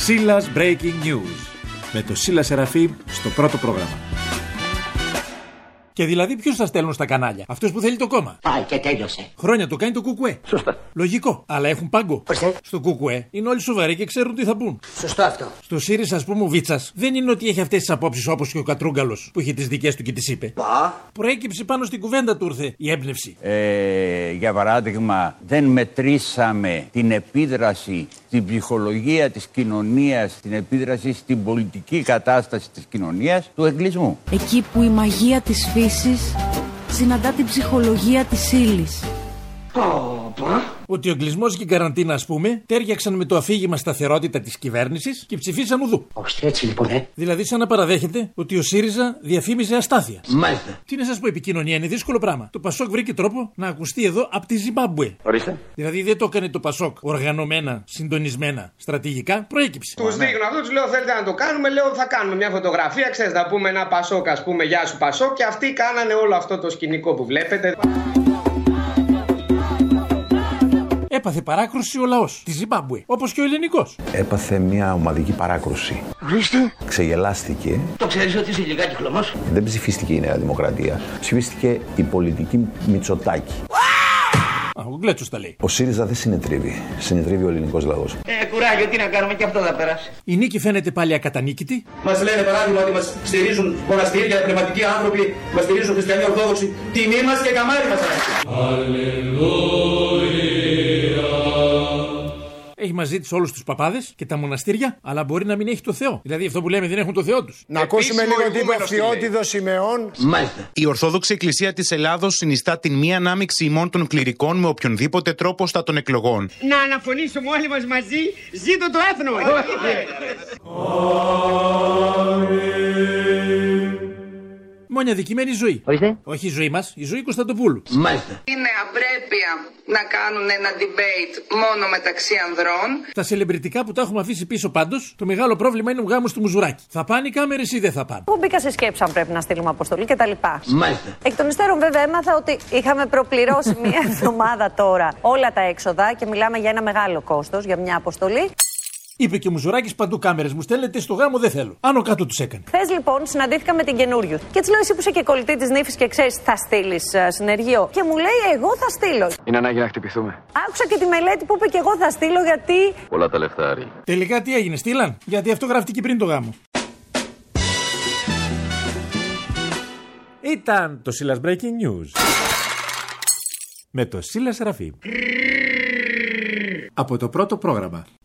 Σίλας Breaking News. Με το Σίλα Σεραφείμ στο πρώτο πρόγραμμα. Και δηλαδή ποιους θα στέλνουν στα κανάλια? Αυτούς που θέλει το κόμμα. Πάει και τέλειωσε. Χρόνια το κάνει το Κουκουέ. Σωστά. Λογικό. Αλλά έχουν πάγκο. Ορίστε. Στο Κουκουέ είναι όλοι σοβαροί και ξέρουν τι θα πούν. Σωστό αυτό. Στο ΣΥΡΙΖΑ, ας πούμε, ο Βίτσας δεν είναι ότι έχει αυτές τις απόψεις όπως και ο Κατρούγκαλος που είχε τις δικές του και τις είπε. Προέκυψε πάνω στην κουβέντα του ήρθε η έμπνευση. Για παράδειγμα, δεν μετρήσαμε την επίδραση στην ψυχολογία της κοινωνίας, την επίδραση στην πολιτική κατάσταση της κοινωνίας του εγκλισμού. Εκεί που η μαγεία της φύσης συναντά την ψυχολογία της ύλης. Ότι ο εγκλισμός και η καραντίνα, ας πούμε, τέριαξαν με το αφήγημα σταθερότητα της κυβέρνησης και ψηφίσαν ουδού. Ώστε έτσι λοιπόν, Δηλαδή, σαν να παραδέχεται ότι ο ΣΥΡΙΖΑ διαφήμιζε αστάθεια. Μάλιστα. Τι να σας πω, επικοινωνία είναι δύσκολο πράγμα. Το Πασόκ βρήκε τρόπο να ακουστεί εδώ από τη Ζιμπάμπουε. Ορίστε. Δηλαδή, δεν το έκανε το Πασόκ οργανωμένα, συντονισμένα, στρατηγικά. Προέκυψε. Τους δείχνω αυτό, τους λέω θέλετε να το κάνουμε, λέω θα κάνουμε μια φωτογραφία, ξέρεις, να πούμε ένα Πασόκ, ας πούμε, γεια σου Πασόκ, και αυτοί κάνανε όλο αυτό το σκηνικό που βλέπετε. Έπαθε παράκρουση ο λαός της Ζιμπάμπουε, όπως και ο ελληνικός. Έπαθε μια ομαδική παράκρουση. Ορίστε. Ξεγελάστηκε. Το ξέρεις ότι είσαι λιγάκι χλωμός? Δεν ψηφίστηκε η Νέα Δημοκρατία. Ψηφίστηκε η πολιτική Μητσοτάκη. Ο Γκλέτσος τα λέει. Ο ΣΥΡΙΖΑ δεν συνετρίβει. Συνετρίβει ο ελληνικός λαός. Κουράγιο, τι να κάνουμε, και αυτό θα περάσει. Η νίκη φαίνεται πάλι ακατανίκητη. Μας λένε παράδειγμα ότι μας στηρίζουν μοναστήρια, πνευματικοί άνθρωποι, μας στηρίζουν χριστιανοί Ορθόδοξοι. Τιμή μας και καμάρι μας. Έχει μαζί της όλους τους παπάδες και τα μοναστήρια, αλλά μπορεί να μην έχει το Θεό. Δηλαδή αυτό που λέμε δεν έχουν το Θεό τους. Να ακούσουμε λίγο τι είπε ο Φθιώτιδος Σιμεών. Μάλιστα. Η Ορθόδοξη Εκκλησία της Ελλάδος συνιστά την μη ανάμειξη ημών των κληρικών με οποιονδήποτε τρόπο στα των εκλογών. Να αναφωνήσουμε όλοι μας μαζί, ζήτω το έθνο! Μόνη αδικημένη ζωή. Ορίστε. Όχι η ζωή μας, η ζωή Κωνσταντοπούλου. Μάλιστα. Είναι απρέπεια να κάνουν ένα debate μόνο μεταξύ ανδρών. Τα σελεμπριτικά που τα έχουμε αφήσει πίσω πάντως, το μεγάλο πρόβλημα είναι ο γάμος του Μουζουράκη. Θα πάνε οι κάμερες ή δεν θα πάνε? Εγώ μπήκα σε σκέψη αν πρέπει να στείλουμε αποστολή κτλ. Μάλιστα. Εκ των υστέρων, βέβαια, έμαθα ότι είχαμε προπληρώσει μία εβδομάδα τώρα όλα τα έξοδα και μιλάμε για ένα μεγάλο κόστος για μια αποστολή. Είπε και ο Μουζουράκης παντού κάμερες μου στέλνετε, στο γάμο δεν θέλω. Άνω κάτω τους έκανε. Χθες λοιπόν συναντήθηκα με την καινούριου. Και της λέω: εσύ που είσαι και κολλητή της νύφης και ξέρεις, θα στείλεις συνεργείο? Και μου λέει: εγώ θα στείλω. Είναι ανάγκη να χτυπηθούμε. Άκουσα και τη μελέτη που είπε και εγώ θα στείλω γιατί. Πολλά τα λεφτά, Άρη. Τελικά τι έγινε, στείλαν? Γιατί αυτό γράφτηκε πριν το γάμο. Ήταν το Σίλας Breaking News. Με το Σίλα Σεραφείμ. Από το πρώτο πρόγραμμα.